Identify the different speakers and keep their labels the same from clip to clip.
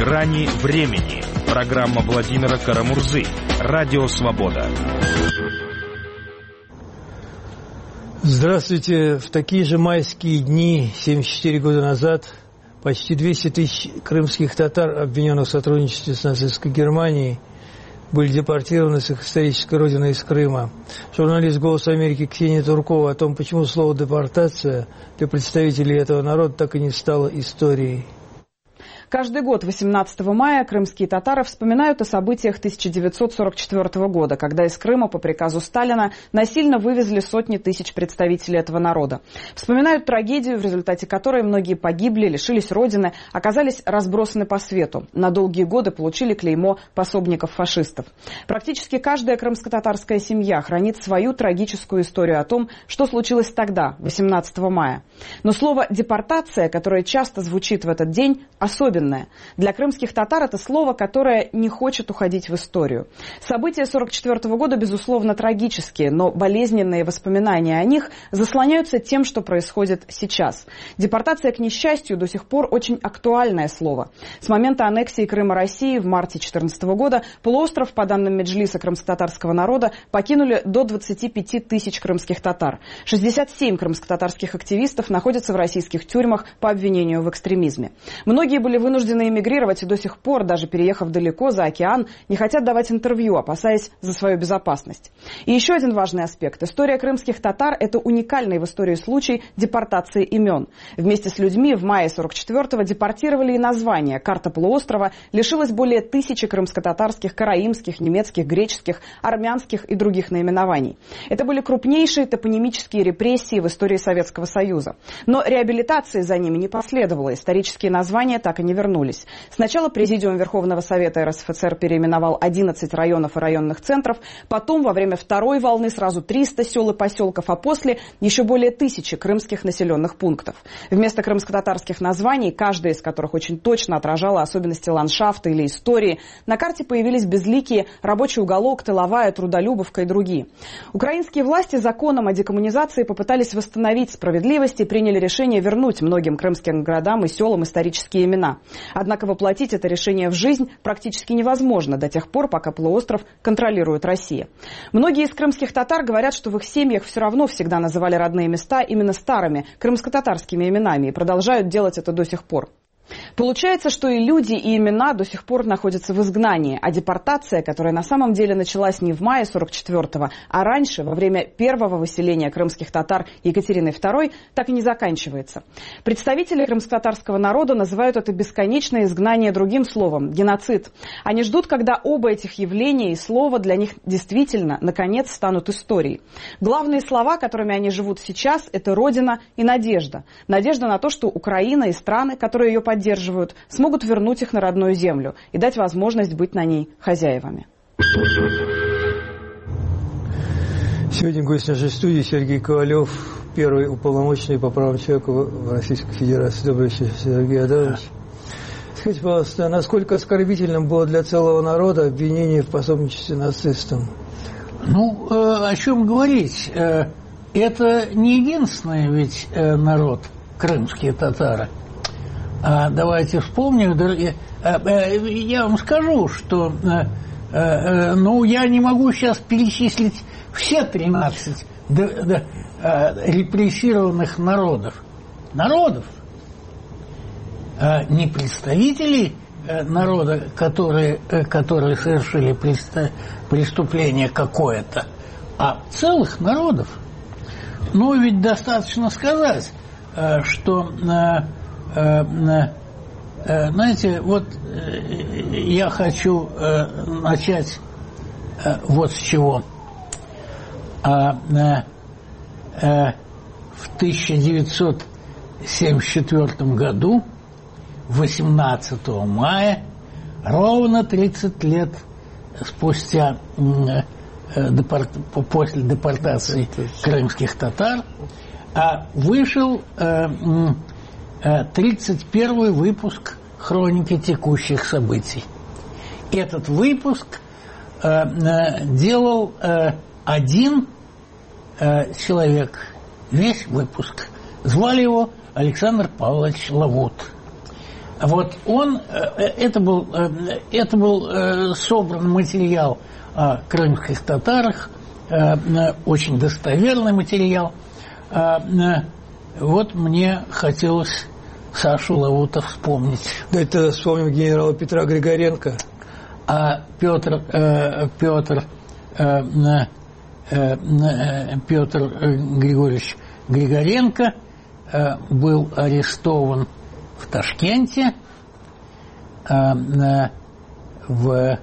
Speaker 1: Грани времени. Программа Владимира Карамурзы. Радио Свобода.
Speaker 2: Здравствуйте. В такие же майские дни, 74 года назад, почти 200 тысяч крымских татар, обвиненных в сотрудничестве с нацистской Германией, были депортированы с их исторической родины из Крыма. Журналист «Голоса Америки» Ксения Туркова о том, почему слово «депортация» для представителей этого народа так и не стало историей.
Speaker 3: Каждый год 18 мая крымские татары вспоминают о событиях 1944 года, когда из Крыма по приказу Сталина насильно вывезли сотни тысяч представителей этого народа. Вспоминают трагедию, в результате которой многие погибли, лишились родины, оказались разбросаны по свету. На долгие годы получили клеймо пособников фашистов. Практически каждая крымско-татарская семья хранит свою трагическую историю о том, что случилось тогда, 18 мая. Но слово «депортация», которое часто звучит в этот день, особенно. Для крымских татар это слово, которое не хочет уходить в историю. События 1944 года, безусловно, трагические, но болезненные воспоминания о них заслоняются тем, что происходит сейчас. Депортация, к несчастью, до сих пор очень актуальное слово. С момента аннексии Крыма России в марте 2014 года полуостров, по данным Меджлиса крымско-татарского народа, покинули до 25 тысяч крымских татар. 67 крымско-татарских активистов находятся в российских тюрьмах по обвинению в экстремизме. Многие были вынуждены эмигрировать и до сих пор, даже переехав далеко за океан, не хотят давать интервью, опасаясь за свою безопасность. И еще один важный аспект. История крымских татар – это уникальный в истории случай депортации имен. Вместе с людьми в мае 1944-го депортировали и названия. Карта полуострова лишилась более 1000 крымско-татарских, караимских, немецких, греческих, армянских и других наименований. Это были крупнейшие топонимические репрессии в истории Советского Союза. Но реабилитации за ними не последовало. Исторические названия так и не вернулись. Сначала Президиум Верховного Совета РСФСР переименовал 11 районов и районных центров, потом во время второй волны сразу 300 сел и поселков, а после еще более 1000 крымских населенных пунктов. Вместо крымско-татарских названий, каждая из которых очень точно отражала особенности ландшафта или истории, на карте появились безликие Рабочий уголок, Тыловая, Трудолюбовка и другие. Украинские власти законом о декоммунизации попытались восстановить справедливость и приняли решение вернуть многим крымским городам и селам исторические имена. Однако воплотить это решение в жизнь практически невозможно до тех пор, пока полуостров контролирует Россия. Многие из крымских татар говорят, что в их семьях все равно всегда называли родные места именно старыми крымско-татарскими именами и продолжают делать это до сих пор. Получается, что и люди, и имена до сих пор находятся в изгнании, а депортация, которая на самом деле началась не в мае 44-го, а раньше, во время первого выселения крымских татар Екатериной II, так и не заканчивается. Представители крымско-татарского народа называют это бесконечное изгнание другим словом – геноцид. Они ждут, когда оба этих явления и слова для них действительно, наконец, станут историей. Главные слова, которыми они живут сейчас – это Родина и надежда. Надежда на то, что Украина и страны, которые ее поддерживают, смогут вернуть их на родную землю и дать возможность быть на ней хозяевами.
Speaker 2: Сегодня гость нашей студии Сергей Ковалев, первый уполномоченный по правам человека в Российской Федерации. Добрый вечер, Сергей Адамович. Скажите, пожалуйста, насколько оскорбительным было для целого народа обвинение в пособничестве нацистам?
Speaker 4: Ну, о чем говорить? Это не единственный ведь народ, крымские татары. Давайте вспомним, я вам скажу, что я не могу сейчас перечислить все 13 репрессированных народов. Не представителей народа, которые совершили преступление какое-то, а целых народов. Но ведь достаточно сказать, что... знаете, вот я хочу начать вот с чего. В 1974 году, 18 мая, ровно 30 лет спустя после депортации крымских татар, вышел 31-й выпуск «Хроники текущих событий». Этот выпуск делал один человек, весь выпуск. Звали его Александр Павлович Лавут. Вот он, это был собран материал о крымских татарах, очень достоверный материал. Вот мне хотелось Сашу Лавута вспомнить.
Speaker 2: Давайте вспомним генерала Петра Григоренко.
Speaker 4: А Петр Григорьевич Григоренко был арестован в Ташкенте в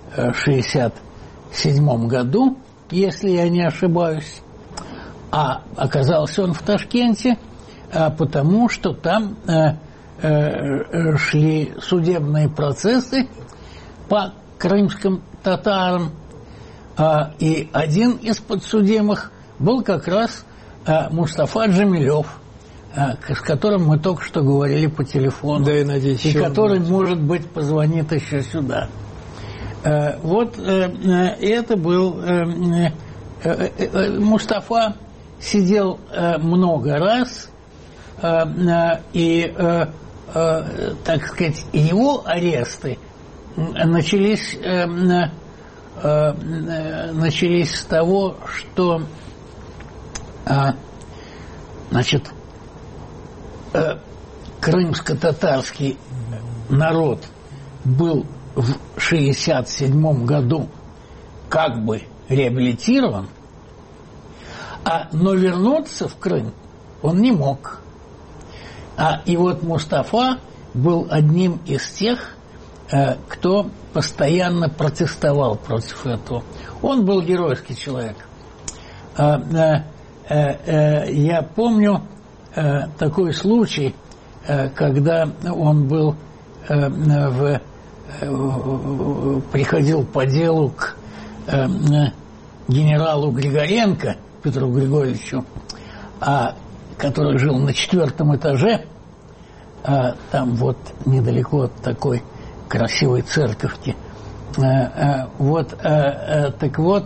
Speaker 4: 1967 году, если я не ошибаюсь. А оказался он в Ташкенте, потому что там шли судебные процессы по крымским татарам, и один из подсудимых был как раз Мустафа Джамилев, с которым мы только что говорили по телефону,
Speaker 2: да, и, надеюсь,
Speaker 4: и который, может быть, позвонит еще сюда. Вот это был Мустафа, сидел много раз, и, так сказать, его аресты начались с того, что, значит, крымско-татарский народ был в 1967 году как бы реабилитирован, но вернуться в Крым он не мог. И вот Мустафа был одним из тех, кто постоянно протестовал против этого. Он был геройский человек. Я помню такой случай, когда он был приходил по делу к генералу Григоренко Петру Григорьевичу, который жил на 4-м этаже, там вот недалеко от такой красивой церковки. Вот, так вот,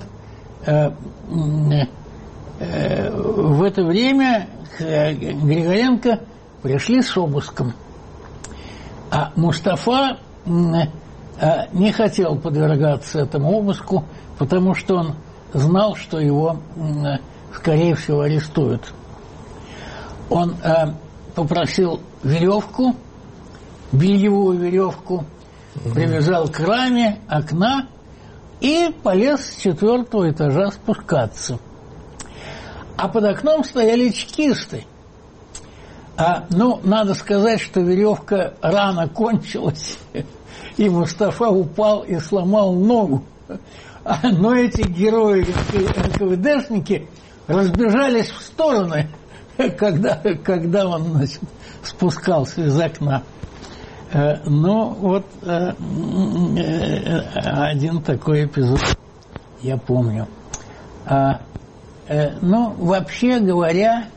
Speaker 4: в это время к Григоренко пришли с обыском. А Мустафа не хотел подвергаться этому обыску, потому что он знал, что его, скорее всего, арестуют. Он попросил веревку, бельевую веревку, привязал к раме окна и полез с 4-го этажа спускаться. А под окном стояли чекисты. Надо сказать, что веревка рано кончилась, и Мустафа упал и сломал ногу. Но эти герои НКВДшники разбежались в стороны, когда он, значит, спускался из окна. Вот один такой эпизод я помню. Вообще говоря,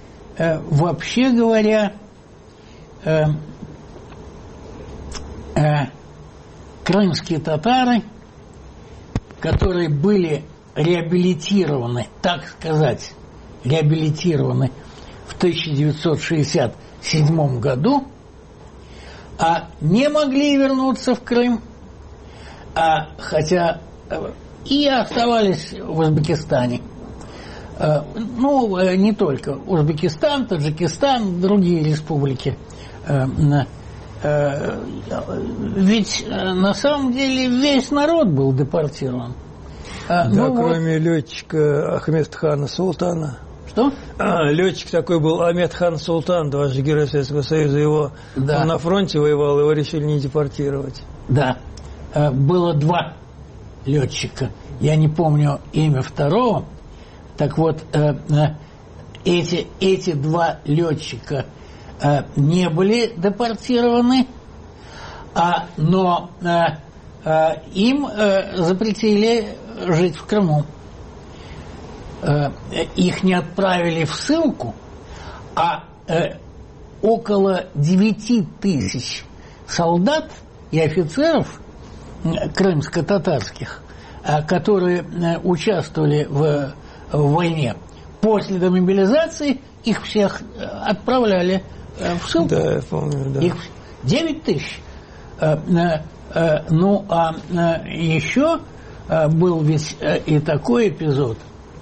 Speaker 4: крымские татары, которые были реабилитированы, так сказать, в 1967 году, не могли вернуться в Крым, хотя и оставались в Узбекистане. Не только Узбекистан, Таджикистан, другие республики. Ведь на самом деле весь народ был депортирован.
Speaker 2: Кроме летчика Ахмедхана Султана.
Speaker 4: Что?
Speaker 2: Летчик такой был Ахмедхан Султан, дважды Герой Советского Союза. Он на фронте воевал, его решили не депортировать.
Speaker 4: Да. Было 2 летчика. Я не помню имя второго. Так вот, эти 2 летчика не были депортированы, но им запретили жить в Крыму. Их не отправили в ссылку, около 9000 солдат и офицеров крымско-татарских, которые участвовали в войне, после демобилизации их всех отправляли в ссылку.
Speaker 2: Да, я помню, да.
Speaker 4: 9 тысяч. Еще был ведь и такой эпизод.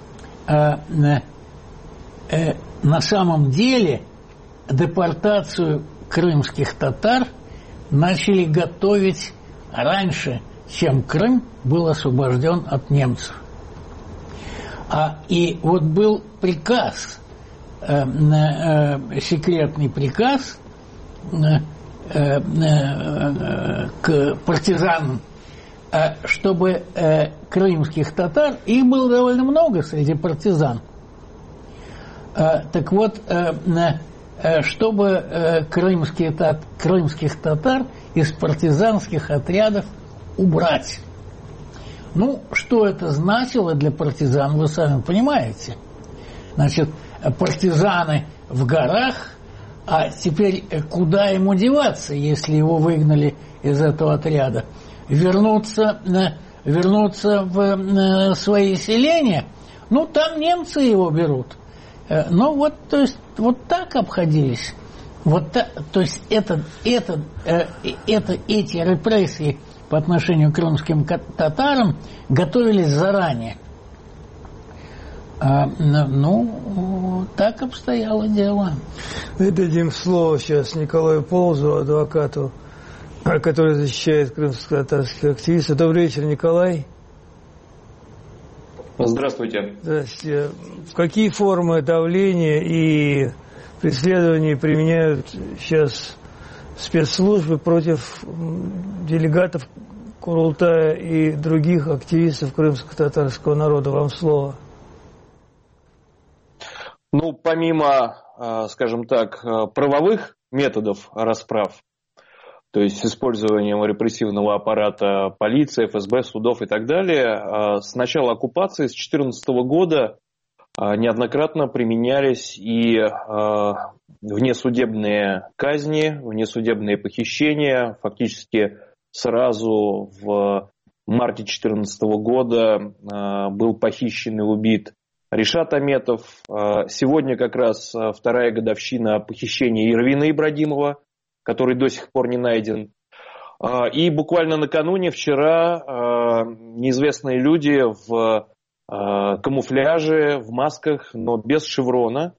Speaker 4: На самом деле депортацию крымских татар начали готовить раньше, чем Крым был освобожден от немцев. И вот был приказ, секретный приказ к партизанам, чтобы крымских татар, их было довольно много среди партизан, так вот, чтобы крымских татар из партизанских отрядов убрать. Ну, что это значило для партизан, вы сами понимаете. Значит, партизаны в горах, а теперь куда ему деваться, если его выгнали из этого отряда? Вернуться в свои селения? Ну, там немцы его берут. Ну, вот, то есть, вот так обходились. Вот так, то есть, эти репрессии по отношению к крымским татарам готовились заранее. Ну, так обстояло дело.
Speaker 2: Мы дадим слово сейчас Николаю Ползу, адвокату, который защищает крымско-татарских активистов. Добрый вечер, Николай.
Speaker 5: Здравствуйте.
Speaker 2: Здравствуйте. Какие формы давления и преследований применяют сейчас спецслужбы против делегатов Курултая и других активистов крымско-татарского народа? Вам слово.
Speaker 5: Ну, помимо, скажем так, правовых методов расправ, то есть с использованием репрессивного аппарата полиции, ФСБ, судов и так далее, с начала оккупации, с 2014 года неоднократно применялись и внесудебные казни, внесудебные похищения. Фактически сразу в марте 2014 года был похищен и убит Ришат Аметов. Сегодня как раз вторая годовщина похищения Ирвина Ибрагимова, который до сих пор не найден. И буквально накануне, вчера, неизвестные люди в камуфляже, в масках, но без шеврона,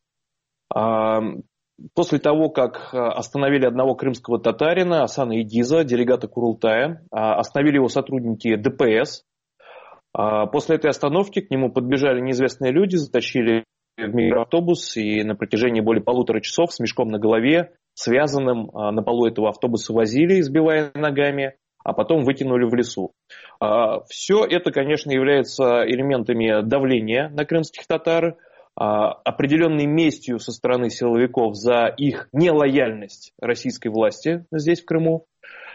Speaker 5: после того, как остановили одного крымского татарина, Асана Идиза, делегата Курултая, остановили его сотрудники ДПС. После этой остановки к нему подбежали неизвестные люди, затащили в микроавтобус и на протяжении более 1,5 часов с мешком на голове, связанным, на полу этого автобуса возили, избивая ногами, а потом выкинули в лесу. Все это, конечно, является элементами давления на крымских татар, определенной местью со стороны силовиков за их нелояльность российской власти здесь, в Крыму.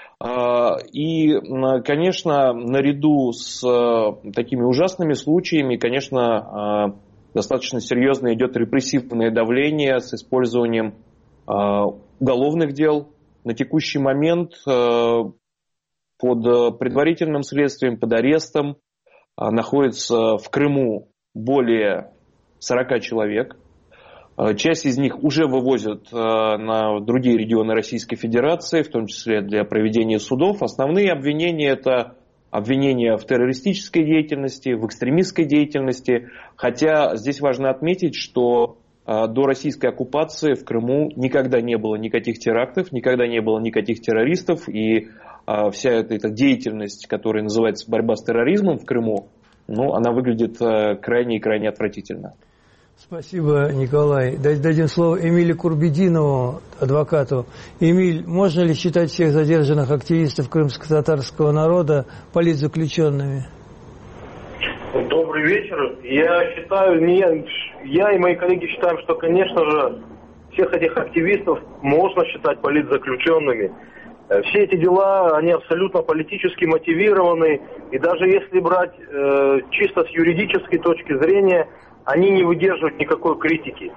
Speaker 5: И, конечно, наряду с такими ужасными случаями, конечно, достаточно серьезно идет репрессивное давление с использованием уголовных дел. На текущий момент под предварительным следствием, под арестом находится в Крыму более 40 человек. Часть из них уже вывозят на другие регионы Российской Федерации, в том числе для проведения судов. Основные обвинения – это обвинения в террористической деятельности, в экстремистской деятельности. Хотя здесь важно отметить, что до российской оккупации в Крыму никогда не было никаких терактов, никогда не было никаких террористов. И вся эта деятельность, которая называется борьба с терроризмом в Крыму, ну, она выглядит крайне и крайне отвратительно.
Speaker 2: Спасибо, Николай. Дадим слово Эмилю Курбединову, адвокату. Эмиль, можно ли считать всех задержанных активистов крымско-татарского народа политзаключенными?
Speaker 6: Добрый вечер. Я считаю, я и мои коллеги считаем, что, конечно же, всех этих активистов можно считать политзаключенными. Все эти дела, они абсолютно политически мотивированы. И даже если брать чисто с юридической точки зрения, они не выдерживают никакой критики.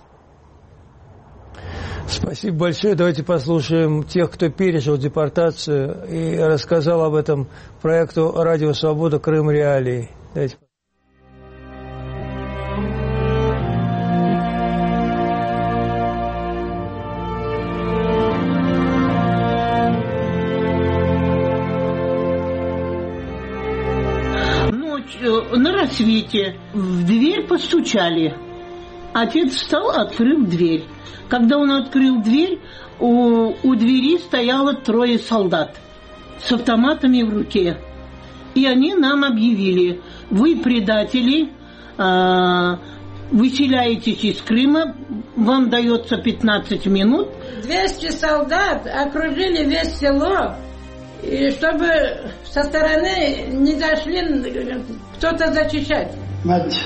Speaker 2: Спасибо большое. Давайте послушаем тех, кто пережил депортацию и рассказал об этом проекту «Радио Свобода. Крым. Реалии». Давайте.
Speaker 7: на рассвете в дверь постучали. Отец встал, открыл дверь. Когда он открыл дверь, у двери стояло 3 солдат с автоматами в руке. И они нам объявили: вы предатели, выселяетесь из Крыма, вам дается 15 минут.
Speaker 8: 200 солдат окружили весь село, и чтобы со стороны не зашли кто-то зачищать.
Speaker 9: Мать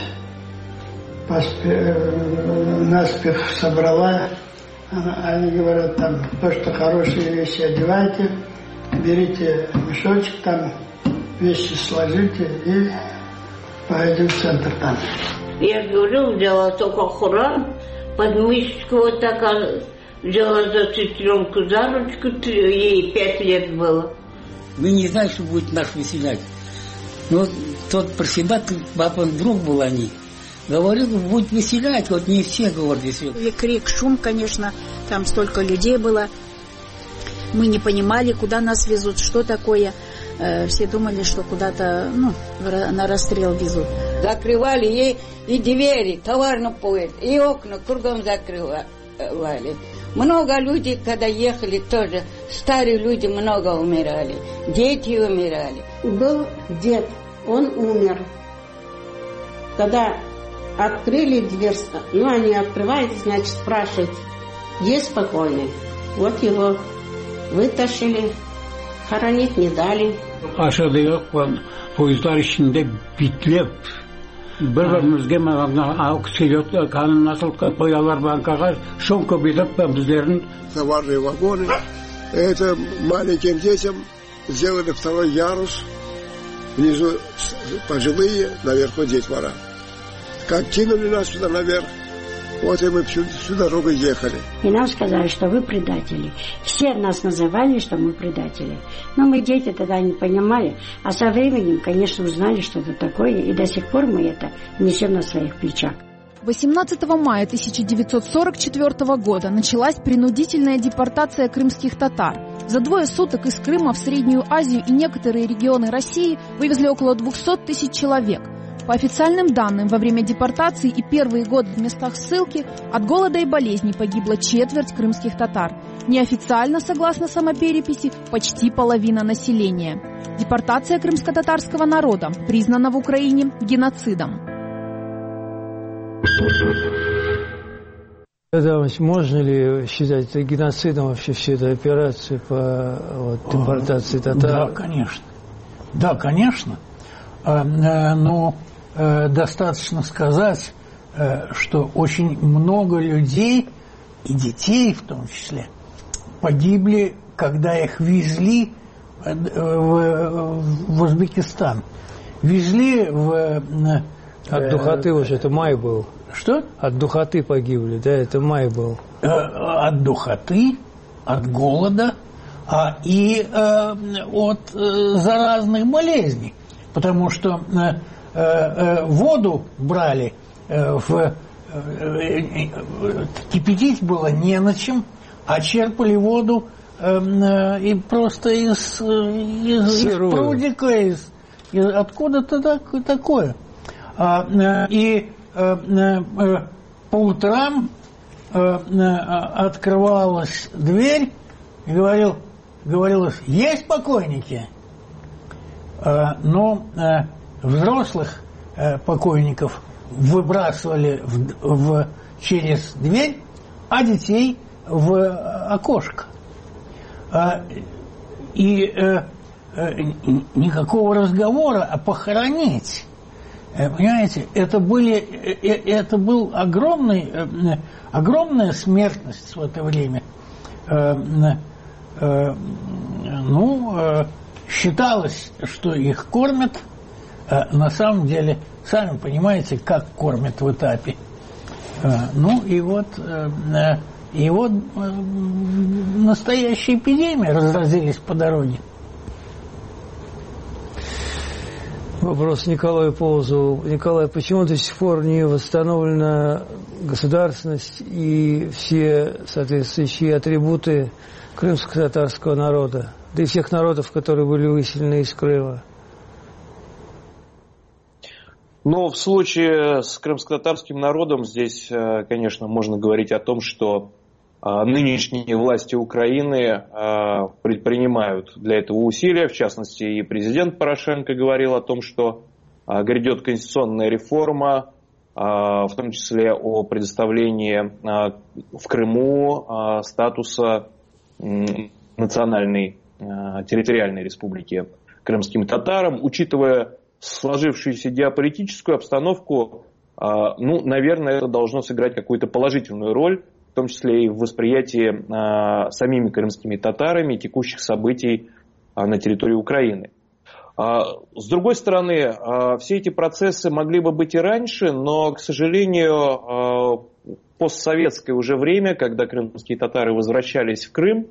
Speaker 9: наспех собрала. Они говорят, там, то, что хорошие вещи одевайте, берите мешочек, там вещи сложите и пойдем в центр там.
Speaker 10: Я говорю, взяла только Хуран, подмышечку вот так, взяла за сестренку за ручку, ей 5 лет было.
Speaker 11: Мы не знали, что будет нас выселять. Но тот про себя, папа друг был они. Говорил, будет выселять, вот не все, говорят, выселять.
Speaker 12: И крик, шум, конечно, там столько людей было. Мы не понимали, куда нас везут, что такое. Все думали, что куда-то, на расстрел везут.
Speaker 10: Закрывали ей и двери, товарный поезд, и окна кругом закрывали. Много людей, когда ехали, тоже старые люди много умирали, дети умирали.
Speaker 13: Был дед, он умер. Когда открыли дверь, они открывают, значит, спрашивают, есть покойный? Вот его вытащили, хоронить не dali.
Speaker 4: Aşağıda yok, poyuzlar içinde bitlep. Bir-birimizge aksiyot, kanun nasıl koyarlar bankaga, şonka bilip bizlerin.
Speaker 14: Товарные вагоны. Это маленьким детям сделали 2 ярус. Внизу пожилые, наверху детвора. Как кинули нас сюда наверх, вот и мы всю дорогу ехали.
Speaker 15: И нам сказали, что вы предатели. Все нас называли, что мы предатели. Но мы, дети, тогда не понимали. А со временем, конечно, узнали, что это такое. И до сих пор мы это несем на своих плечах.
Speaker 16: 18 мая 1944 года началась принудительная депортация крымских татар. За 2 суток из Крыма в Среднюю Азию и некоторые регионы России вывезли около 200 тысяч человек. По официальным данным, во время депортации и первые годы в местах ссылки от голода и болезней погибла 1/4 крымских татар. Неофициально, согласно самопереписи, почти половина населения. Депортация крымско-татарского народа признана в Украине геноцидом.
Speaker 2: Можно ли считать это геноцидом вообще всю эту операцию по депортации татар?
Speaker 4: Да, конечно. Да, конечно. Но достаточно сказать, что очень много людей, и детей в том числе, погибли, когда их везли в Узбекистан. Везли в...
Speaker 2: От духоты уже, это май был.
Speaker 4: Что?
Speaker 2: От духоты погибли, да, это май был.
Speaker 4: От духоты, от голода и от заразных болезней. Потому что воду брали, кипятить было не на чем, а черпали воду и просто из прудика, откуда-то такое. И по утрам открывалась дверь и говорилось, есть покойники? Но взрослых покойников выбрасывали через дверь, а детей в окошко. И никакого разговора о похоронить. Понимаете, это был огромная смертность в это время. Считалось, что их кормят, на самом деле, сами понимаете, как кормят в этапе. И вот настоящие эпидемии разразились по дороге.
Speaker 2: Вопрос Николаю Полозову. Николай, почему до сих пор не восстановлена государственность и все соответствующие атрибуты крымско-татарского народа, да и всех народов, которые были выселены из Крыма?
Speaker 5: Но в случае с крымско-татарским народом здесь, конечно, можно говорить о том, что нынешние власти Украины предпринимают для этого усилия. В частности, и президент Порошенко говорил о том, что грядет конституционная реформа, в том числе о предоставлении в Крыму статуса национальной территориальной республики крымским татарам. Учитывая сложившуюся геополитическую обстановку, наверное, это должно сыграть какую-то положительную роль, в том числе и в восприятии самими крымскими татарами текущих событий на территории Украины. С другой стороны, все эти процессы могли бы быть и раньше, но, к сожалению, постсоветское уже время, когда крымские татары возвращались в Крым,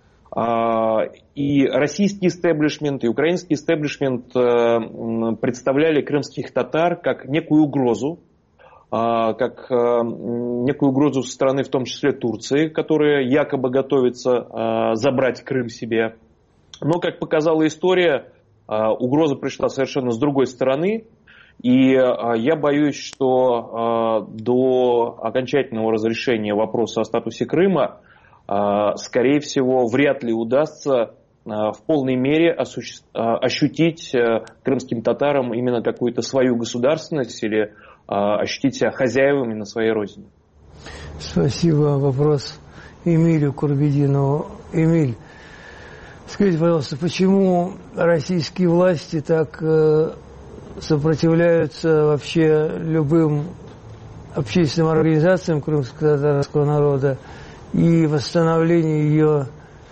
Speaker 5: и российский истеблишмент, и украинский истеблишмент представляли крымских татар как некую угрозу, как некую угрозу со стороны, в том числе Турции, которая якобы готовится забрать Крым себе. Но, как показала история, угроза пришла совершенно с другой стороны. И я боюсь, что до окончательного разрешения вопроса о статусе Крыма, скорее всего, вряд ли удастся в полной мере ощутить крымским татарам именно какую-то свою государственность или ощутить себя хозяевами на своей родине.
Speaker 2: Спасибо. Вопрос Эмилю Курбединову. Эмиль, скажите, пожалуйста, почему российские власти так сопротивляются вообще любым общественным организациям крымско-татарского народа и восстановлению ее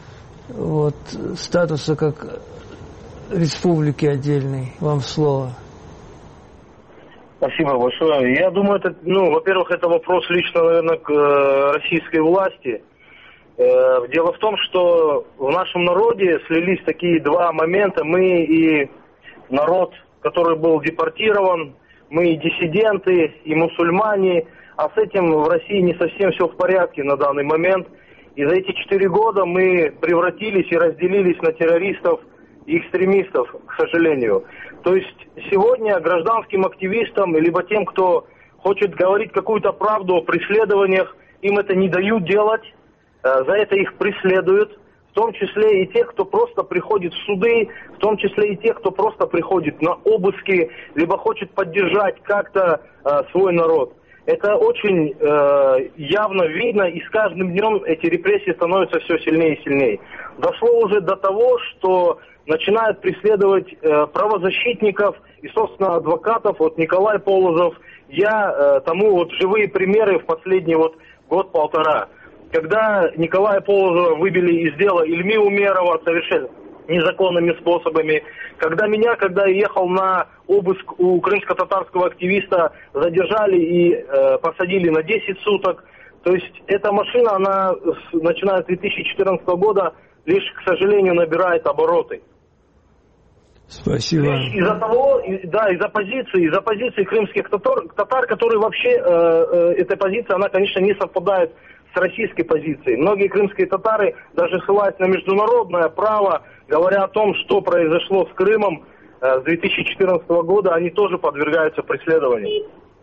Speaker 2: статуса как республики отдельной? Вам слово.
Speaker 6: Спасибо большое. Я думаю, это, во-первых, это вопрос лично, наверное, к российской власти. Дело в том, что в нашем народе слились такие два момента. Мы и народ, который был депортирован, мы и диссиденты, и мусульмане, а с этим в России не совсем все в порядке на данный момент. И за эти 4 года мы превратились и разделились на террористов и экстремистов, к сожалению. То есть сегодня гражданским активистам, либо тем, кто хочет говорить какую-то правду о преследованиях, им это не дают делать, за это их преследуют, в том числе и тех, кто просто приходит в суды, в том числе и тех, кто просто приходит на обыски, либо хочет поддержать как-то свой народ. Это очень явно видно, и с каждым днем эти репрессии становятся все сильнее и сильнее. Дошло уже до того, что начинают преследовать правозащитников и, собственно, адвокатов. Вот Николай Полозов, я тому живые примеры в последний год-полтора. Когда Николая Полозова выбили из дела Ильми Умерова совершенно незаконными способами, когда я ехал на обыск у крымско-татарского активиста, задержали и посадили на 10 суток. То есть эта машина, она, начиная с 2014 года, лишь, к сожалению, набирает обороты.
Speaker 2: Спасибо.
Speaker 6: Из-за позиции крымских татар, которые вообще, эта позиция, она, конечно, не совпадает с российской позицией. Многие крымские татары, даже ссылаясь на международное право, говоря о том, что произошло с Крымом с 2014 года, они тоже подвергаются преследованию.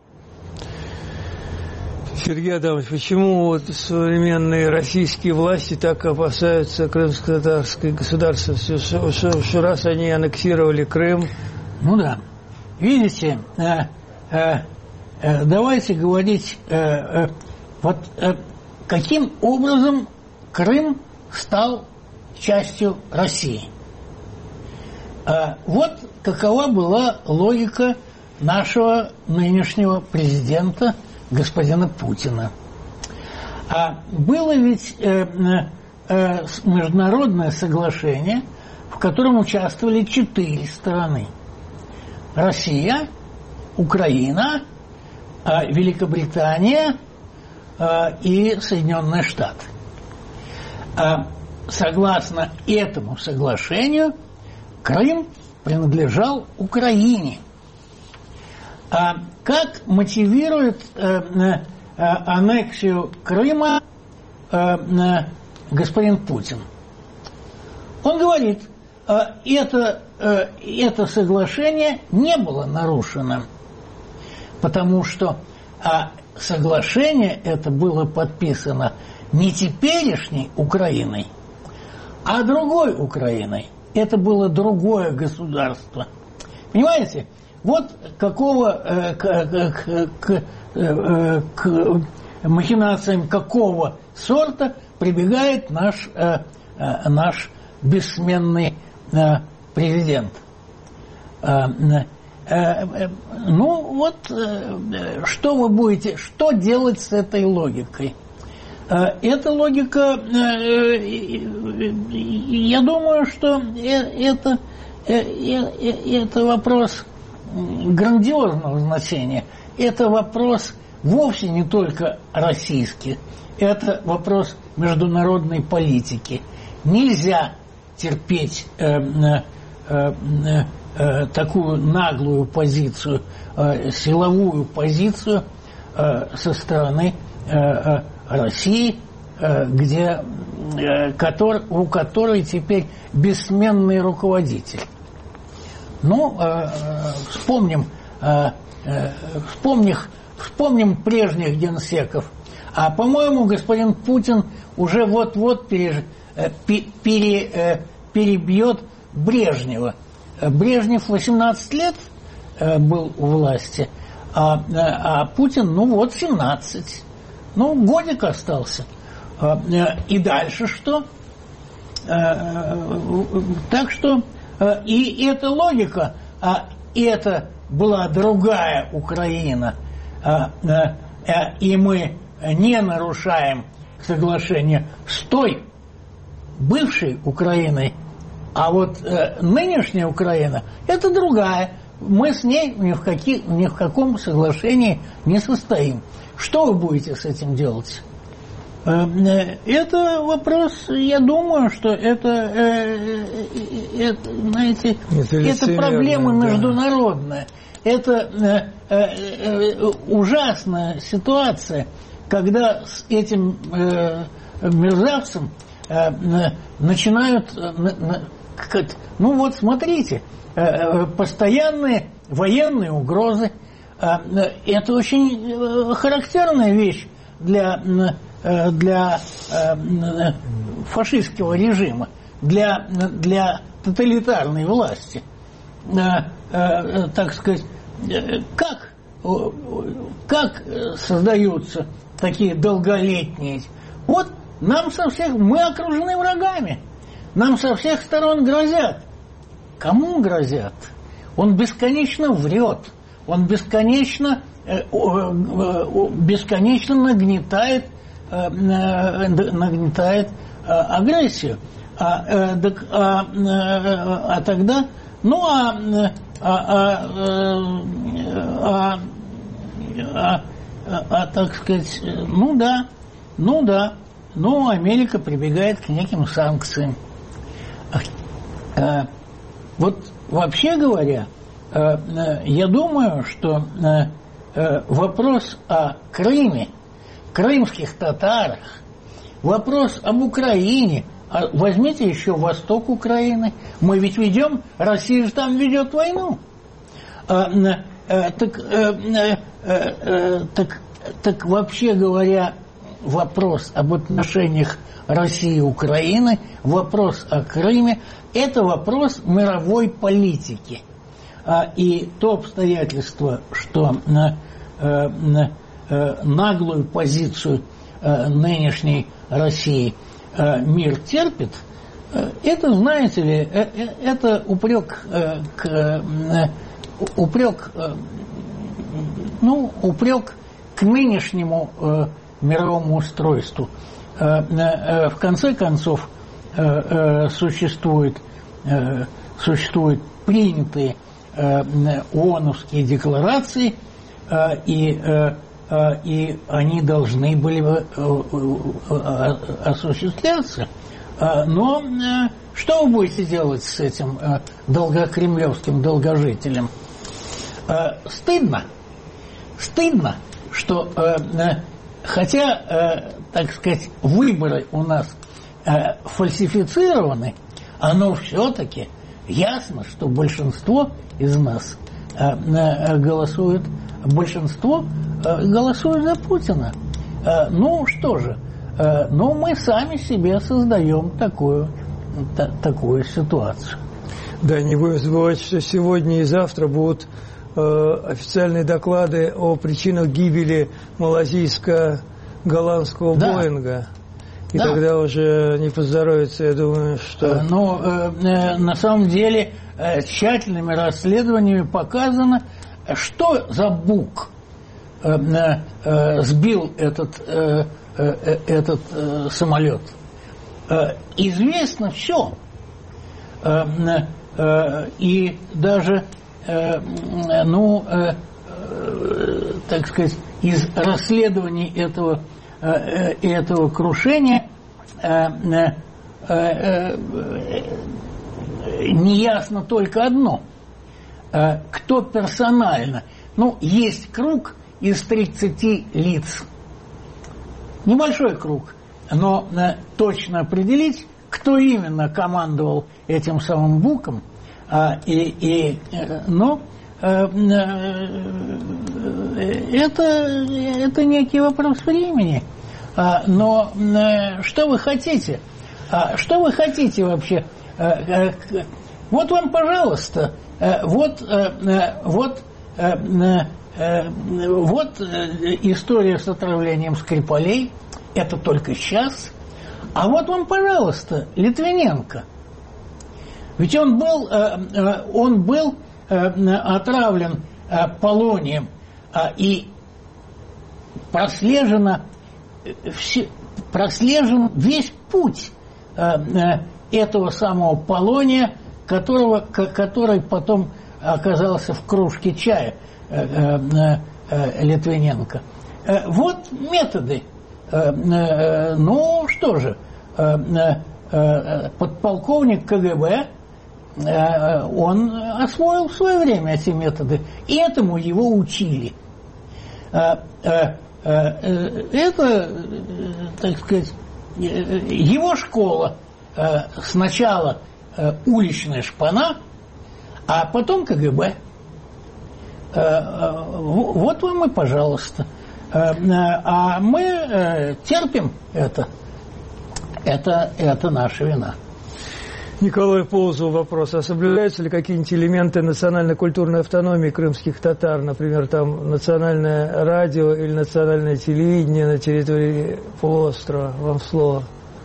Speaker 2: Сергей Адамович, почему современные российские власти так опасаются крымско-татарской государства? Что раз они аннексировали Крым.
Speaker 4: Ну да. Видите, давайте говорить, каким образом Крым стал частью России. Вот какова была логика нашего нынешнего президента господина Путина. Было ведь международное соглашение, в котором участвовали 4 страны. Россия, Украина, Великобритания и Соединенные Штаты. Согласно этому соглашению, Крым принадлежал Украине. Как мотивирует аннексию Крыма господин Путин? Он говорит, это соглашение не было нарушено. потому что соглашение это было подписано не теперешней Украиной, а другой Украиной. Это было другое государство. Понимаете? Вот какого к махинациям какого сорта прибегает наш бессменный президент. Ну вот, что вы будете, что делать с этой логикой? Эта логика, я думаю, что это вопрос грандиозного значения. Это вопрос вовсе не только российский. Это вопрос международной политики. Нельзя терпеть такую наглую позицию, силовую позицию со стороны России, у которой теперь бессменный руководитель. Ну, вспомним прежних генсеков. А, по-моему, господин Путин уже вот-вот перебьет Брежнева. Брежнев 18 лет был у власти, а Путин, 17. Годик остался. И дальше что? Так что и эта логика, это была другая Украина, и мы не нарушаем соглашение с той бывшей Украиной, а вот нынешняя Украина – это другая. Мы с ней ни в каком соглашении не состоим. Что вы будете с этим делать? Это вопрос, я думаю, что это знаете, это проблема международная. Это ужасная ситуация, когда с этим мерзавцем начинают... смотрите, постоянные военные угрозы. Это очень характерная вещь для фашистского режима, для тоталитарной власти. Так сказать, как создаются такие долголетние... Вот мы окружены врагами. Нам со всех сторон грозят. Кому грозят? Он бесконечно врет. Он бесконечно нагнетает агрессию. Тогда, так сказать, Америка прибегает к неким санкциям. Вот вообще говоря, я думаю, что вопрос о Крыме, крымских татарах, вопрос об Украине, возьмите еще восток Украины, мы ведь ведем, Россия же там ведет войну. Так вообще говоря, вопрос об отношениях России и Украины, вопрос о Крыме – это вопрос мировой политики. И то обстоятельство, что наглую позицию нынешней России мир терпит, это, знаете ли, это упрек к нынешнему мировому устройству. В конце концов, существуют принятые ООНовские декларации, и они должны были бы осуществляться. Но что вы будете делать с этим долгокремлевским долгожителем? Стыдно, что хотя, так сказать, выборы у нас фальсифицированы, но все-таки ясно, что большинство из нас голосует большинство голосует за Путина. Ну что же, мы сами себе создаем такую ситуацию.
Speaker 2: Да, не будем забывать, что сегодня и завтра будут официальные доклады о причинах гибели малазийско-голландского Боинга. И тогда уже не поздоровится, я думаю, что...
Speaker 4: на самом деле тщательными расследованиями показано, что за бук сбил этот самолет. Известно все. И даже, так сказать, из расследований этого крушения неясно только одно. Кто персонально? Есть круг из 30 лиц. Небольшой круг, но точно определить, кто именно командовал этим самым буком, это некий вопрос времени. Но что вы хотите? Что вы хотите вообще? Вот вам, пожалуйста, вот история с отравлением Скрипалей. Это только сейчас. А вот вам, пожалуйста, Литвиненко. Ведь он был отравлен полонием, и прослежен весь путь этого самого полония, который потом оказался в кружке чая Литвиненко. Вот методы. Что же, подполковник КГБ, он освоил в свое время эти методы, и этому его учили. Это, так сказать, его школа. Сначала уличная шпана, а потом КГБ. Вот вам и пожалуйста. А мы терпим это. Это наша вина.
Speaker 2: Николай Полозов вопрос. А соблюдаются ли какие-нибудь элементы национально-культурной автономии крымских татар? Например, там национальное радио или национальное телевидение на территории полуострова? Вам слово.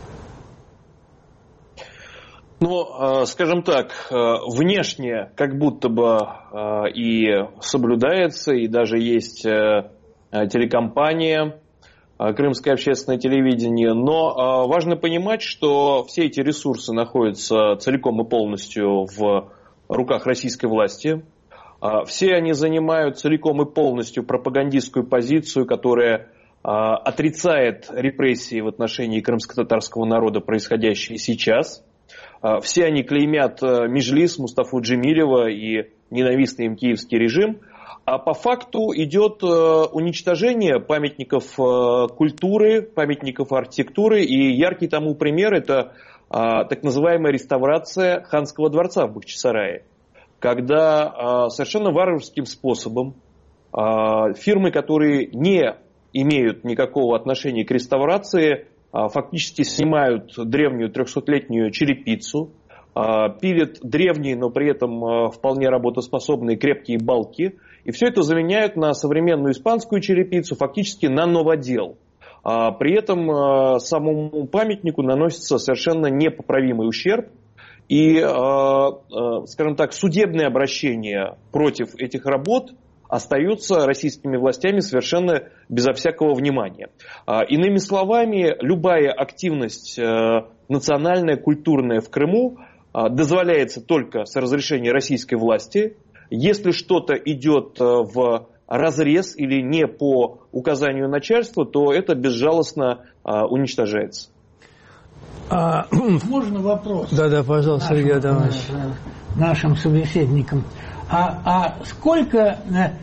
Speaker 5: Скажем так, внешне как будто бы и соблюдается, и даже есть телекомпания Крымское общественное телевидение, но важно понимать, что все эти ресурсы находятся целиком и полностью в руках российской власти. Все они занимают целиком и полностью пропагандистскую позицию, которая отрицает репрессии в отношении крымско-татарского народа, происходящие сейчас. Все они клеймят Меджлис, Мустафу Джемилева и ненавистный им киевский режим. А по факту идет уничтожение памятников культуры, памятников архитектуры. И яркий тому пример – это так называемая реставрация ханского дворца в Бахчисарае. Когда совершенно варварским способом фирмы, которые не имеют никакого отношения к реставрации, фактически снимают древнюю 300-летнюю черепицу, пилят древние, но при этом вполне работоспособные крепкие балки, и все это заменяют на современную испанскую черепицу, фактически на новодел. При этом самому памятнику наносится совершенно непоправимый ущерб, и, скажем так, судебные обращения против этих работ остаются российскими властями совершенно безо всякого внимания. Иными словами, любая активность национальная, культурная в Крыму дозволяется только с разрешения российской власти. Если что-то идет в разрез или не по указанию начальства, то это безжалостно уничтожается.
Speaker 4: Можно вопрос?
Speaker 2: Да, пожалуйста, Сергей Адамович.
Speaker 4: Нашим собеседникам. Сколько,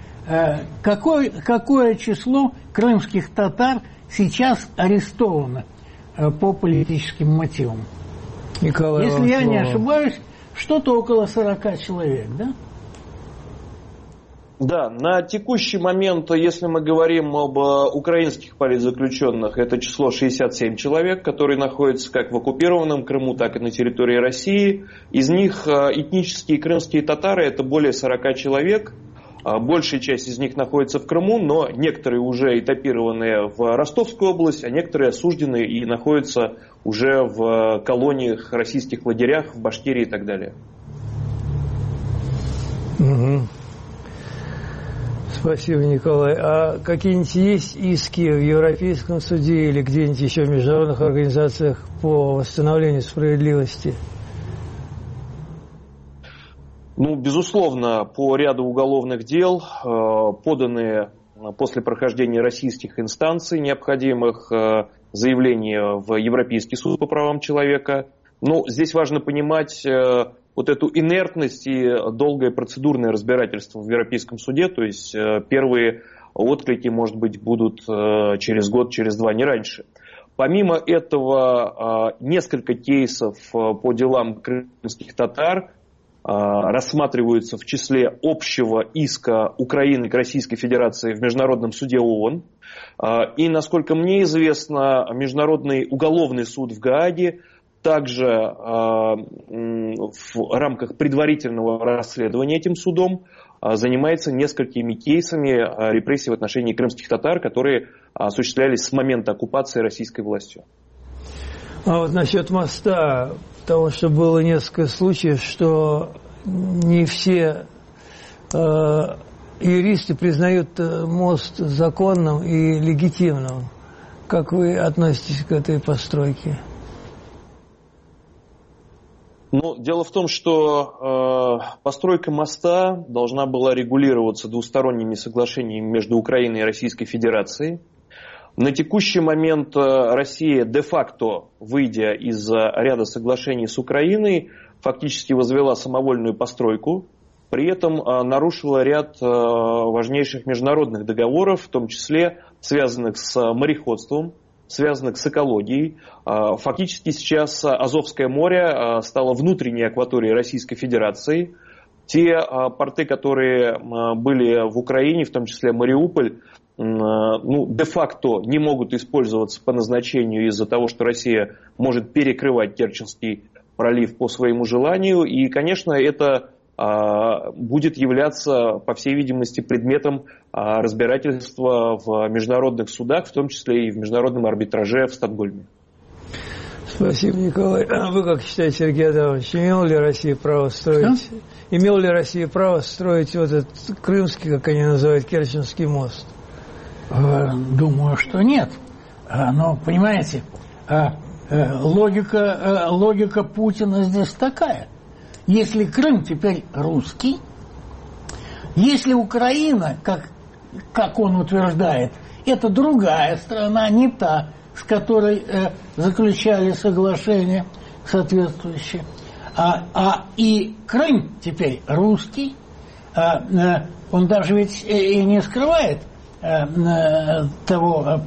Speaker 4: какое число крымских татар сейчас арестовано по политическим мотивам?
Speaker 2: Николай,
Speaker 4: если я не ошибаюсь, что-то около 40 человек, да?
Speaker 5: Да, на текущий момент, если мы говорим об украинских политзаключенных, это число 67 человек, которые находятся как в оккупированном Крыму, так и на территории России. Из них этнические крымские татары – это более 40 человек. Большая часть из них находится в Крыму, но некоторые уже этапированы в Ростовскую область, а некоторые осуждены и находятся уже в колониях, российских лагерях, в Башкирии и так далее.
Speaker 2: Угу. Спасибо, Николай. А какие-нибудь есть иски в Европейском суде или где-нибудь еще в международных организациях по восстановлению справедливости?
Speaker 5: Ну, безусловно, по ряду уголовных дел, поданные после прохождения российских инстанций необходимых, заявления в Европейский суд по правам человека. Но здесь важно понимать вот эту инертность и долгое процедурное разбирательство в Европейском суде. То есть первые отклики, может быть, будут через год, через два, не раньше. Помимо этого, несколько кейсов по делам крымских татар рассматриваются в числе общего иска Украины к Российской Федерации в Международном суде ООН. И, насколько мне известно, Международный уголовный суд в Гааге также в рамках предварительного расследования этим судом занимается несколькими кейсами репрессий в отношении крымских татар, которые осуществлялись с момента оккупации российской властью.
Speaker 2: А вот насчет моста, потому что было несколько случаев, что не все юристы признают мост законным и легитимным. Как вы относитесь к этой постройке?
Speaker 5: Ну, дело в том, что постройка моста должна была регулироваться двусторонними соглашениями между Украиной и Российской Федерацией. На текущий момент Россия де-факто, выйдя из ряда соглашений с Украиной, фактически возвела самовольную постройку, при этом нарушила ряд важнейших международных договоров, в том числе связанных с мореходством, связанных с экологией. Фактически сейчас Азовское море стало внутренней акваторией Российской Федерации. Те порты, которые были в Украине, в том числе Мариуполь, де-факто не могут использоваться по назначению из-за того, что Россия может перекрывать Керченский пролив по своему желанию. И, конечно, это будет являться, по всей видимости, предметом разбирательства в международных судах, в том числе и в международном арбитраже в Стокгольме.
Speaker 2: Спасибо, Николай. А вы как считаете, Сергей Адамович, имела ли Россия право строить вот этот крымский, как они называют, Керченский мост?
Speaker 4: Думаю, что нет. Но, понимаете, логика Путина здесь такая. Если Крым теперь русский, если Украина, как он утверждает, это другая страна, не та, с которой заключали соглашения соответствующие, и Крым теперь русский, он даже ведь и не скрывает того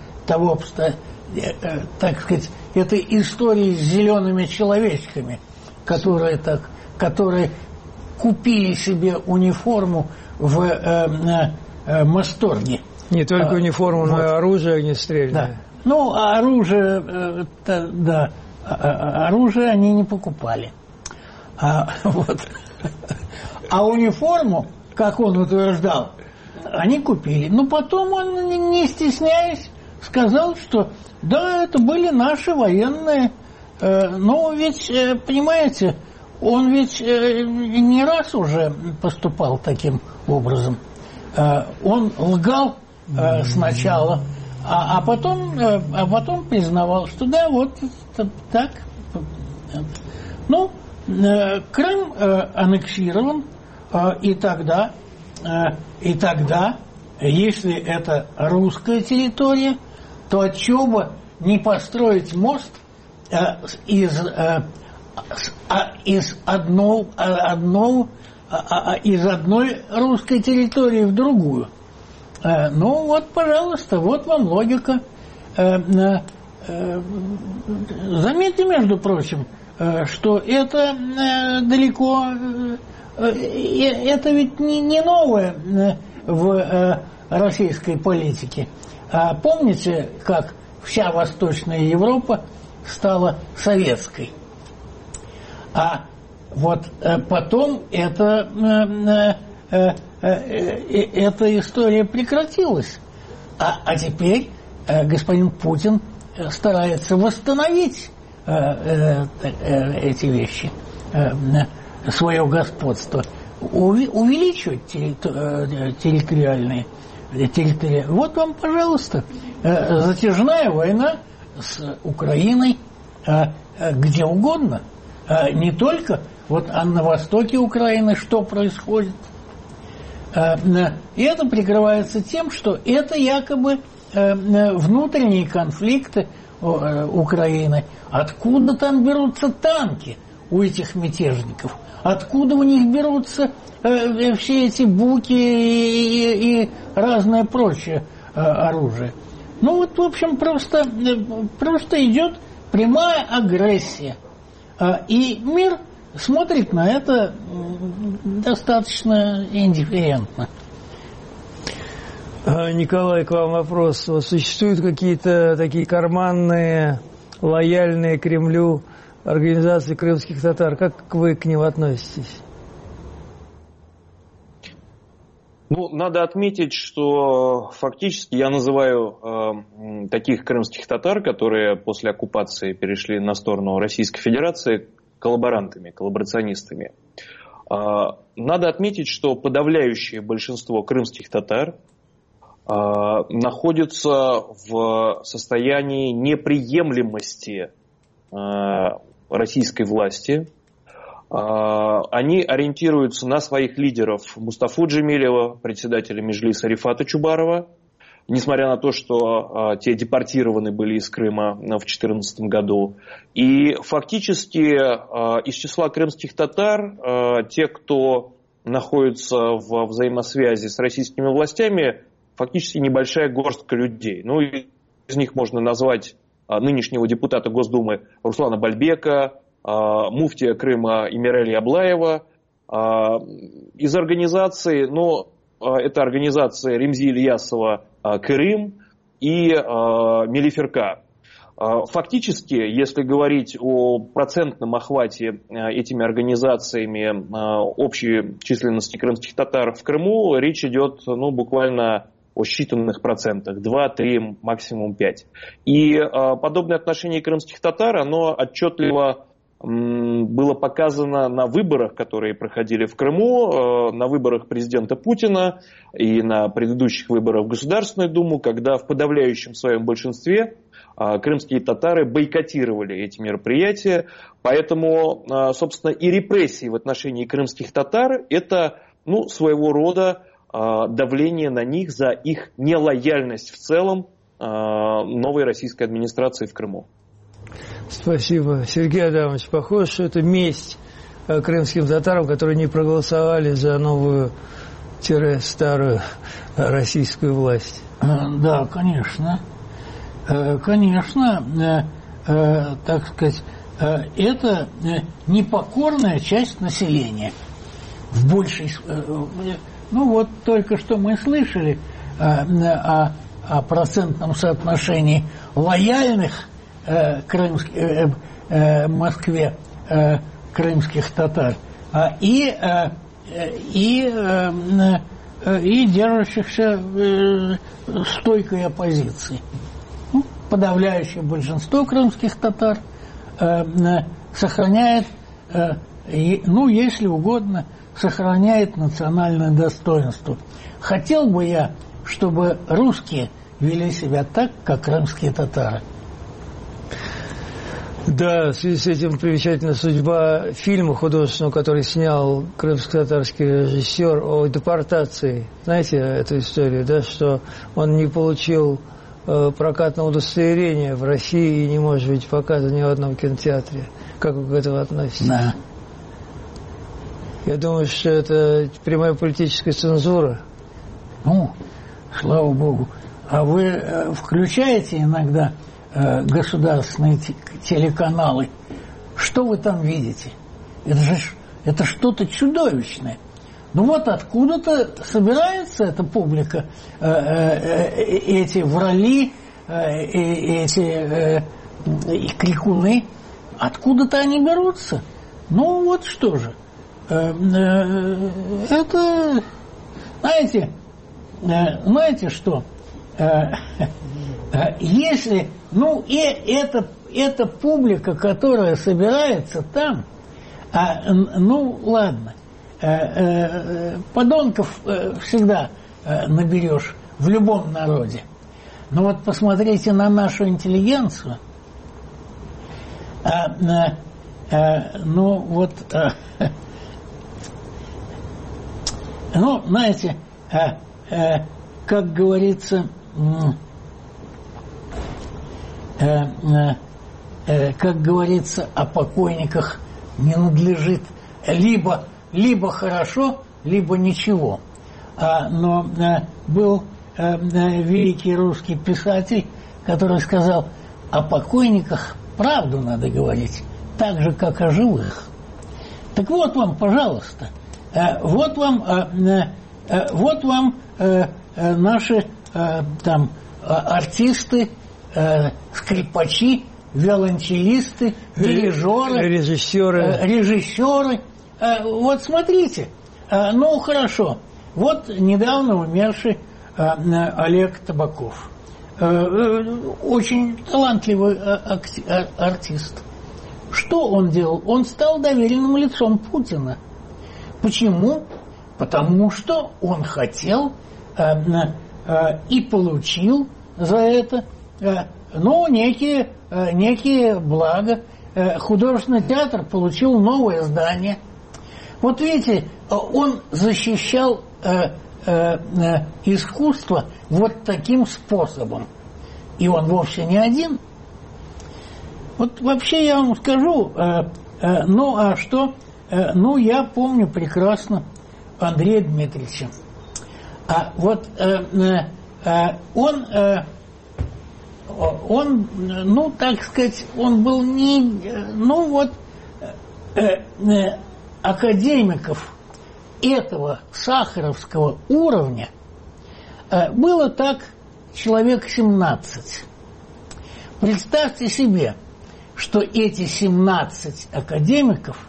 Speaker 4: так сказать, этой истории с зелеными человечками, которые купили себе униформу в Масторге.
Speaker 2: Не только униформу, но и оружие огнестрельное.
Speaker 4: Да. Ну, оружие они не покупали. А униформу, как он утверждал, они купили. Но потом он, не стесняясь, сказал, что да, это были наши военные. Но ведь, понимаете, он ведь не раз уже поступал таким образом. Он лгал сначала, а потом признавал, что да, вот так. Ну, Крым аннексирован, и тогда, если это русская территория, то отчего бы не построить мост из одной русской территории в другую. Ну вот, пожалуйста, вот вам логика. Заметьте, между прочим, что это далеко это ведь не новое в российской политике. А помните, как вся Восточная Европа стала советской? А вот потом эта история прекратилась. А теперь господин Путин старается восстановить эти вещи, свое господство, увеличивать территориальные. Вот вам, пожалуйста, затяжная война с Украиной где угодно. Не только а на востоке Украины что происходит. И это прикрывается тем, что это якобы внутренние конфликты Украины. Откуда там берутся танки у этих мятежников? Откуда у них берутся все эти буки и разное прочее оружие? В общем, просто идет прямая агрессия. И мир смотрит на это достаточно индифферентно.
Speaker 2: Николай, к вам вопрос. Существуют какие-то такие карманные, лояльные Кремлю организации крымских татар? Как вы к ним относитесь?
Speaker 5: Надо отметить, что фактически я называю таких крымских татар, которые после оккупации перешли на сторону Российской Федерации, коллаборантами, коллаборационистами. Надо отметить, что подавляющее большинство крымских татар находятся в состоянии неприемлемости российской власти. Они ориентируются на своих лидеров Мустафу Джемилева, председателя Меджлиса Рифата Чубарова, несмотря на то, что те депортированы были из Крыма в 2014 году. И фактически из числа крымских татар те, кто находится в взаимосвязи с российскими властями, фактически небольшая горстка людей. Из них можно назвать нынешнего депутата Госдумы Руслана Бальбека, муфтия Крыма Эмирали Аблаева, из организации, это организация Ремзи Ильясова «Крым» и Мелиферка. Фактически, если говорить о процентном охвате этими организациями общей численности крымских татар в Крыму, речь идет буквально о считанных процентах, 2, 3, максимум 5. И подобное отношение крымских татар, оно отчетливо было показано на выборах, которые проходили в Крыму, на выборах президента Путина и на предыдущих выборах в Государственную Думу, когда в подавляющем своем большинстве крымские татары бойкотировали эти мероприятия. Поэтому, собственно, и репрессии в отношении крымских татар – это своего рода давление на них за их нелояльность в целом новой российской администрации в Крыму.
Speaker 2: Спасибо. Сергей Адамович, похоже, что это месть крымским татарам, которые не проголосовали за новую-старую российскую власть.
Speaker 4: Да, конечно. Конечно, так сказать, это непокорная часть населения. В большей... только что мы слышали о процентном соотношении лояльных Москве крымских татар и держащихся стойкой оппозиции. Подавляющее большинство крымских татар сохраняет, если угодно, сохраняет национальное достоинство. Хотел бы я, чтобы русские вели себя так, как крымские татары.
Speaker 2: Да, в связи с этим примечательна судьба фильма художественного, который снял крымско-татарский режиссер о депортации. Знаете эту историю, да, что он не получил прокатного удостоверения в России и не может быть показан ни в одном кинотеатре. Как вы к этому относитесь?
Speaker 4: Да.
Speaker 2: Я думаю, что это прямая политическая цензура.
Speaker 4: Слава Богу. А вы включаете иногда государственные телеканалы? Что вы там видите? Это же Это что-то чудовищное. Ну вот откуда-то собирается эта публика, эти врали, эти крикуны. Откуда-то они берутся. Ну вот что же. Это, знаете что? Если, эта публика, которая собирается там, ну ладно, подонков всегда наберешь в любом народе. Но вот посмотрите на нашу интеллигенцию. Знаете, как говорится, о покойниках не надлежит либо хорошо, либо ничего. Но был великий русский писатель, который сказал, о покойниках правду надо говорить, так же, как о живых. Так вот вам, пожалуйста, вот вам наши там артисты, скрипачи, виолончелисты, дирижеры, режиссеры. Вот смотрите, ну хорошо, вот недавно умерший Олег Табаков, очень талантливый артист. Что он делал? Он стал доверенным лицом Путина. Почему? Потому что он хотел и получил за это некие блага. Художественный театр получил новое здание. Вот видите, он защищал искусство вот таким способом. И он вовсе не один. Вот вообще я вам скажу, я помню прекрасно Андрея Дмитриевича. Он, так сказать, он был академиков этого сахаровского уровня было так человек 17. Представьте себе, что эти 17 академиков,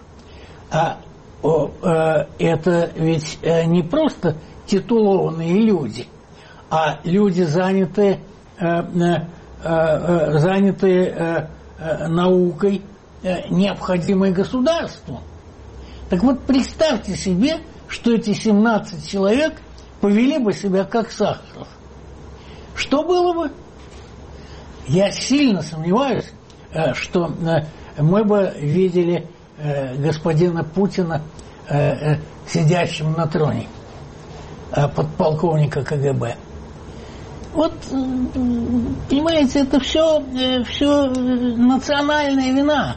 Speaker 4: это ведь не просто титулованные люди, а люди, занятые наукой, необходимой государству. Так вот, представьте себе, что эти 17 человек повели бы себя как Сахаров. Что было бы? Я сильно сомневаюсь, что мы бы видели господина Путина сидящим на троне подполковника КГБ. Вот, понимаете, это все национальная вина.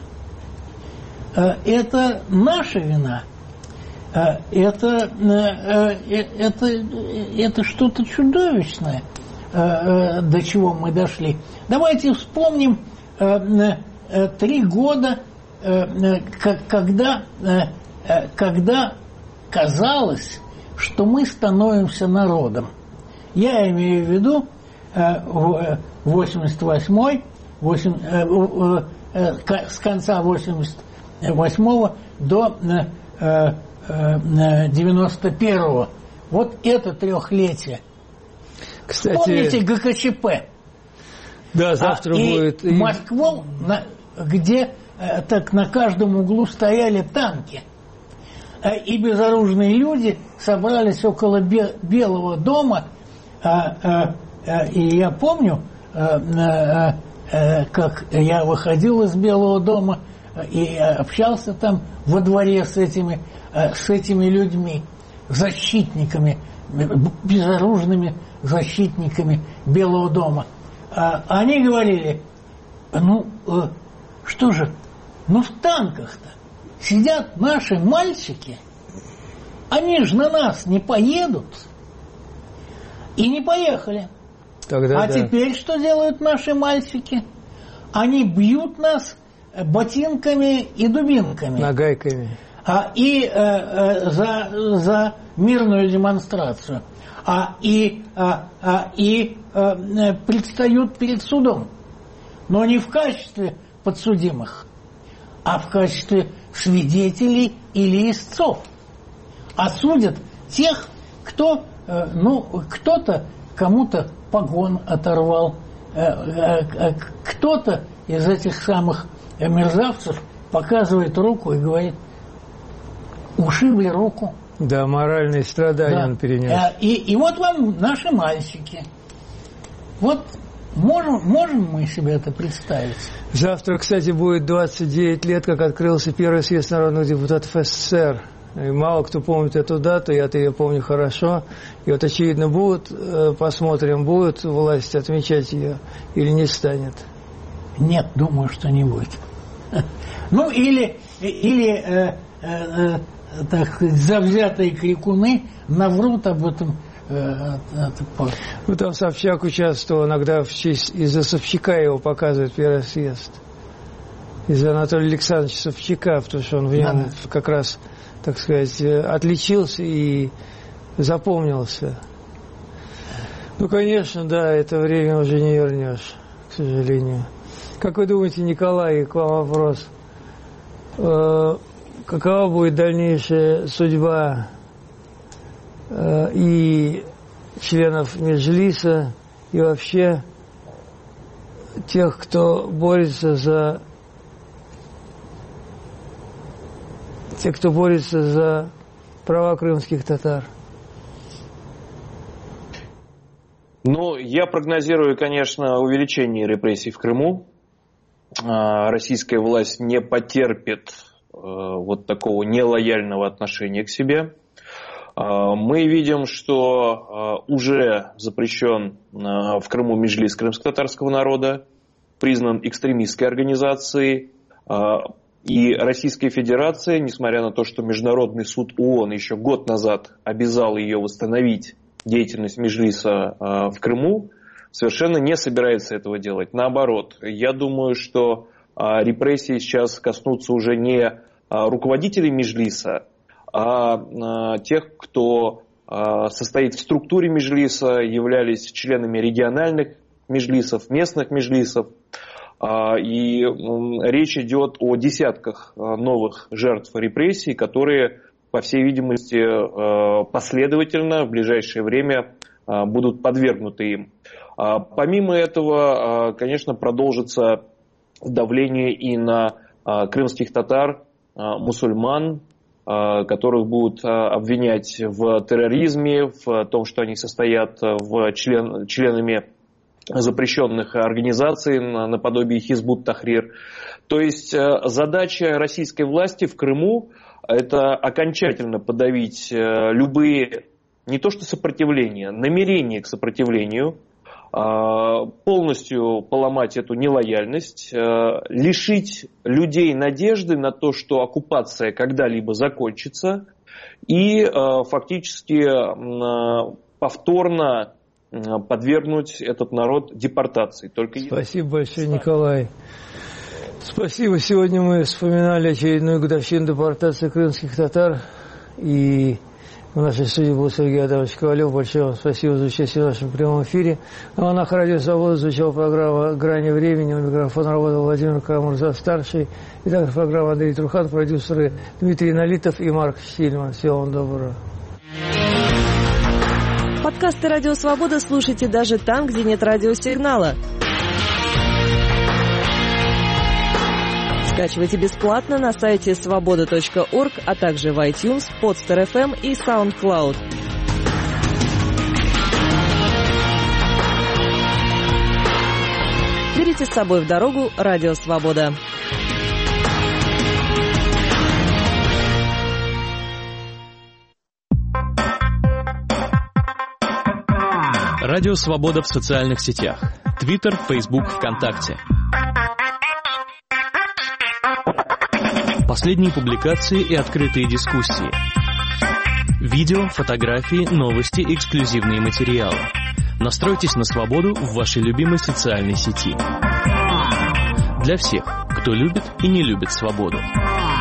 Speaker 4: Это наша вина. Это что-то чудовищное, до чего мы дошли. Давайте вспомним 3 года, когда казалось, что мы становимся народом. Я имею в виду 88-й, с конца 88-го до 91-го. Вот это 3-летие.
Speaker 2: Кстати,
Speaker 4: помните ГКЧП?
Speaker 2: Да, завтра будет.
Speaker 4: И Москву, где так на каждом углу стояли танки. И безоружные люди собрались около Белого дома. И я помню, как я выходил из Белого дома и общался там во дворе с этими людьми, защитниками, безоружными защитниками Белого дома. Они говорили, что же, в танках-то сидят наши мальчики, они же на нас не поедут. И не поехали. Теперь что делают наши мальчики? Они бьют нас ботинками и дубинками.
Speaker 2: Нагайками.
Speaker 4: и за мирную демонстрацию, и предстают перед судом, но не в качестве подсудимых, а в качестве свидетелей или истцов. Осудят тех, кто, кто-то кому-то погон оторвал, кто-то из этих самых мерзавцев показывает руку и говорит: ушибли руку.
Speaker 2: Да, моральные страдания он перенес.
Speaker 4: И вот вам наши мальчики. Вот можем мы себе это представить?
Speaker 2: Завтра, кстати, будет 29 лет, как открылся первый съезд народных депутатов СССР. И мало кто помнит эту дату, я-то ее помню хорошо. И вот, очевидно, посмотрим, будет власть отмечать ее или не станет.
Speaker 4: Нет, думаю, что не будет. Ну, или так сказать, завзятые крикуны наврут об этом.
Speaker 2: Ну, там Собчак участвовал, иногда из-за Собчака его показывает первый съезд. Из-за Анатолия Александровича Собчака, потому что он в нем как раз, так сказать, отличился и запомнился. Ну, конечно, да, это время уже не вернешь, к сожалению. Как вы думаете, Николай, к вам вопрос. Какова будет дальнейшая судьба и членов Меджлиса, и вообще тех, кто борется за права крымских татар?
Speaker 5: Ну, я прогнозирую, конечно, увеличение репрессий в Крыму. Российская власть не потерпит вот такого нелояльного отношения к себе. Мы видим, что уже запрещен в Крыму Меджлис крымско-татарского народа, признан экстремистской организацией, и Российская Федерация, несмотря на то, что Международный суд ООН еще год назад обязал ее восстановить деятельность Меджлиса в Крыму, совершенно не собирается этого делать. Наоборот, я думаю, что репрессии сейчас коснутся уже не руководителей Меджлиса, а тех, кто состоит в структуре Меджлиса, являлись членами региональных меджлисов, местных меджлисов. И речь идет о десятках новых жертв репрессий, которые, по всей видимости, последовательно в ближайшее время будут подвергнуты им. Помимо этого, конечно, продолжится давление и на крымских татар, мусульман, которых будут обвинять в терроризме, в том, что они состоят членами запрещенных организаций наподобие Хизбут Тахрир. То есть задача российской власти в Крыму – это окончательно подавить любые, не то что сопротивления, намерения к сопротивлению, полностью поломать эту нелояльность, лишить людей надежды на то, что оккупация когда-либо закончится, и фактически повторно подвергнуть этот народ депортации.
Speaker 2: Спасибо большое, Николай. Спасибо. Сегодня мы вспоминали очередную годовщину депортации крымских татар. И в нашей студии был Сергей Адамович Ковалев. Большое вам спасибо за участие в нашем прямом эфире. На волнах Радио Свобода звучала программа «Грани времени». У микрофона работал Владимир Карамурза-старший. И также программа Андрей Трухан, продюсеры Дмитрий Налитов и Марк Штильман. Всего вам доброго.
Speaker 17: Подкасты «Радио Свобода» слушайте даже там, где нет радиосигнала. Скачивайте бесплатно на сайте svoboda.org, а также в iTunes, Podster.fm и SoundCloud. Берите с собой в дорогу «Радио Свобода».
Speaker 1: Радио Свобода в социальных сетях. Твиттер, Фейсбук, ВКонтакте. Последние публикации и открытые дискуссии. Видео, фотографии, новости, эксклюзивные материалы. Настройтесь на свободу в вашей любимой социальной сети. Для всех, кто любит и не любит свободу.